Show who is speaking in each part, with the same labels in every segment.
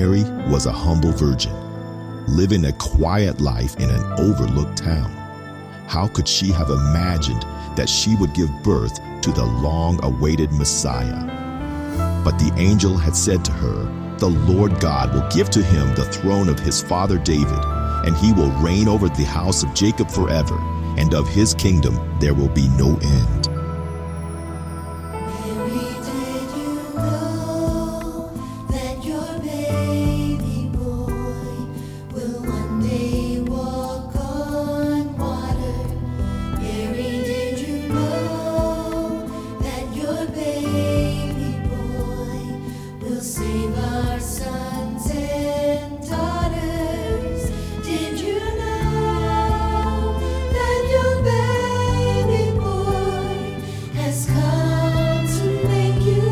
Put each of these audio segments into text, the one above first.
Speaker 1: Mary was a humble virgin, living a quiet life in an overlooked town. How could she have imagined that she would give birth to the long-awaited Messiah? But the angel had said to her, "The Lord God will give to him the throne of his father David, and he will reign over the house of Jacob forever, and of his kingdom there will be no end."
Speaker 2: Mary, did you know that your baby boy will one day walk on water? Mary, did you know that your baby boy will save our sons and daughters? Did you know that your baby boy has come to make you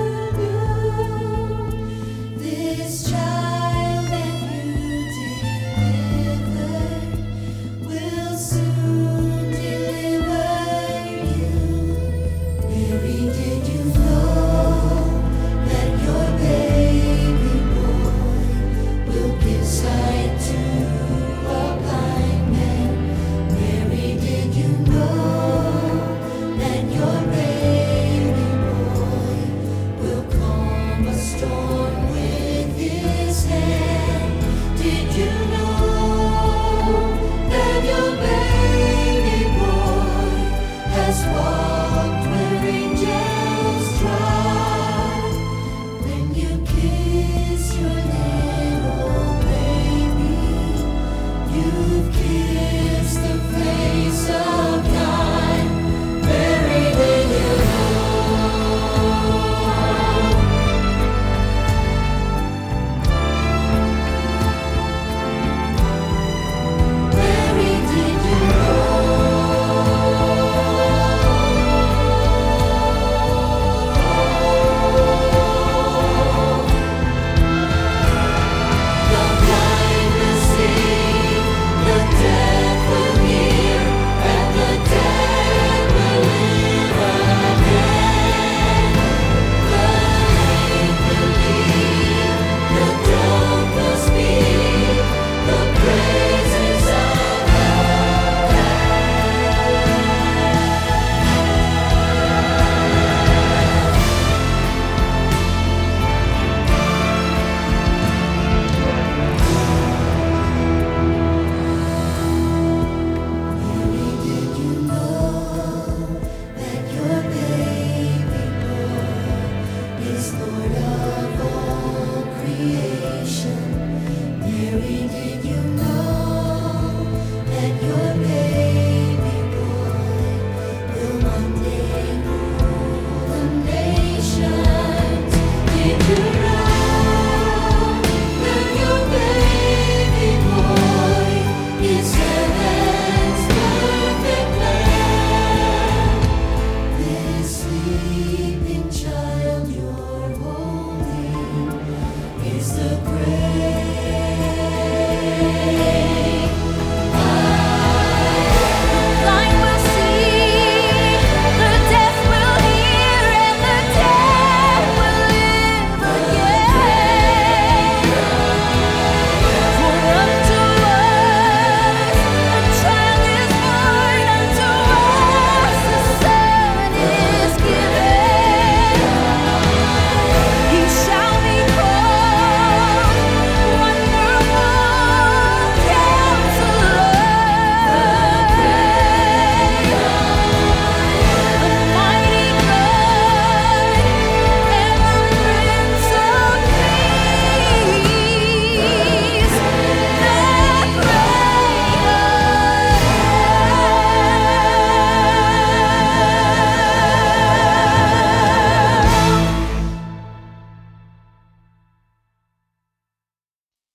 Speaker 2: new? This child that you delivered will soon deliver you. Mary, did you know that your baby boy will give sight to a blind man? Mary, did you know that your baby boy will calm a storm with his hand? Did you know that your baby boy has walked where angels trod? When you kiss your little baby, you've kissed the face of God. Mary, did you know? Mary, did you The blind will see, the deaf will hear, and the dead will live again. The lame will leap, the dumb will speak, the praises of Mary, did you know that your baby boy is Lord of all creation? Mary, did you know that your baby boy will one day rule the nations? Did you know that your baby boy is heaven's perfect lamb? This sleeping child, your